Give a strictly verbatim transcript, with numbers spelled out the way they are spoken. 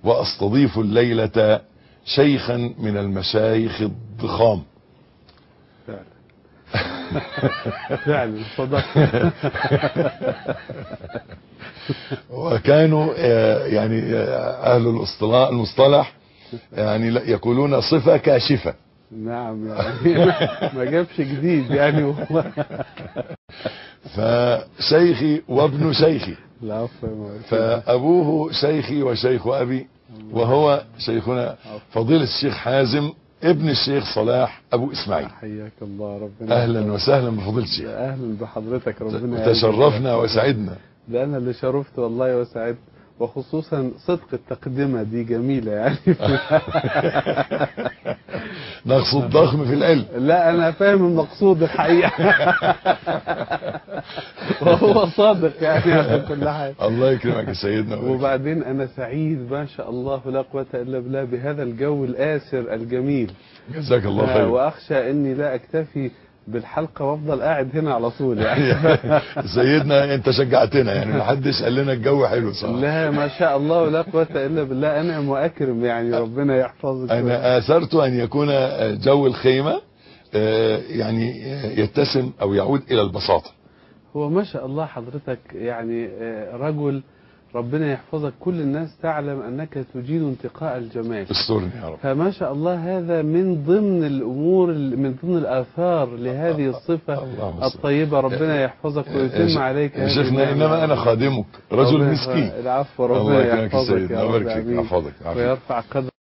وأستضيف الليلة شيخا من المشايخ الضخام. فعلا فعلا صدق. وكانوا يعني أهل الاصطلاح المصطلح يعني يقولون صفة كاشفة. نعم يعني ما جابش جديد يعني والله. فشيخي وابن شيخي، العفو. فأبوه شيخي وشيخ أبي، وهو شيخنا فضيلة الشيخ حازم ابن الشيخ صلاح أبو إسماعيل. حياك الله، ربنا أهلا وسهلا بفضيلة الشيخ. أهلا بحضرتك، ربنا يعزك. وتشرفنا وسعدنا. ده أنا اللي شرفت والله وسعدت، وخصوصا صدق التقدمة دي جميلة يعني. نقصد ضخم في العلم. لا أنا فاهم المقصود الحقيقة. وهو صادق يعني على كل حاجة. الله يكرمك يا سيدنا. وبعدين أنا سعيد ما شاء الله لا قوة إلا بالله بهذا الجو الآسر الجميل. جزاك الله خير. وأخشى إني لا أكتفي بالحلقة وافضل قاعد هنا على طول يعني. سيدنا انت شجعتنا يعني، ما حدش قال لنا الجو حلو صراحه. لا ما شاء الله لا قوه الا بالله، انعم واكرم يعني، ربنا يحفظك. انا اثرت ان يكون جو الخيمه يعني يتسم او يعود الى البساطه. هو ما شاء الله حضرتك يعني رجل ربنا يحفظك، كل الناس تعلم أنك تجيد انتقاء الجمال. استرني يا رب. فما شاء الله هذا من ضمن الأمور، من ضمن الآثار لهذه الصفة الطيبة. ربنا يحفظك ويتم عليك يا شيخنا. إنما أنا خادمك رجل مسكين. العفو، ربنا يحفظك يا رب ويرفع قدرك. ويرفع قدرك.